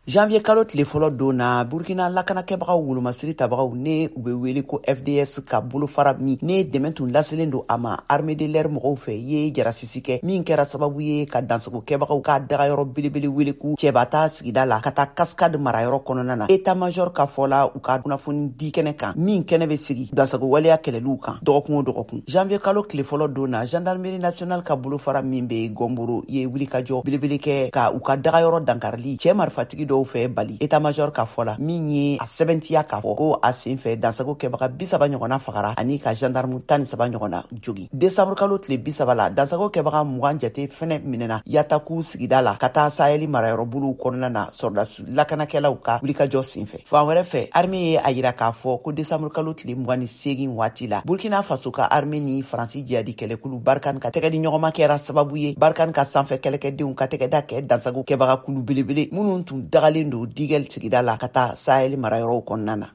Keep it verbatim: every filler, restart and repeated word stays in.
janvier kalo tile fɔlɔ don na burkina lakanakɛbagaw wolomasiri tabagaw ne u be wele ko F D S ka bolofara min ne dɛmɛ tun laselen don a ma armée de l'air mɔgɔw fɛ ye jarasisi kɛ min kɛra sababu ye ka dansagokɛbagaw ka dagayɔrɔ belebele weleku cɛbata sigida la ka taa kaskade marayɔrɔ kɔnɔna na état major ka fɔla u ka kunnafoni di kɛnɛ kan min kɛnɛ bɛ sigi dansago waleya kɛlɛliw kan dɔgɔkun o dɔgɔkun janvier kalo tile fɔlɔ don na gendarmerie nationale ka bolofara min be gɔnboro ye wulikajɔ belebele kɛ ka u ka dagayɔrɔ dankarili cɛ marifatigi dɔw fɛ bali état major ka fɔla min ye a sɛbɛntiya k'a fɔ ko a sen fɛ dansago kɛbaga bisaba ɲɔgɔnna fagara ani ka gendarme tan ni saba ɲɔgɔnna jogi décembre kalo tile bisaba la dansago kɛbaga mugan jate fɛnɛ minɛna yataku sigida la ka taa sahɛli marayɔrɔ buluw kɔnɔna na sɔrɔdasi lakanakɛlaw ka wulikajɔ sen fɛ fan wɛrɛ fɛ armée ye a yira k'a fɔ ko décembre kalo tile mugan ni segin waati la burkina faso ka armée ni faransi jihadi kɛlɛkulu barkan ka tɛgɛ di ɲɔgɔnma kɛra sababu ye barkan ka sanfɛ kɛlɛkɛdenw ka tɛgɛda kɛ dansago kɛbaga kulu belebele minnu tun dagalen don digɛl sigida la ka taa sahɛli marayɔrɔw kɔnɔna na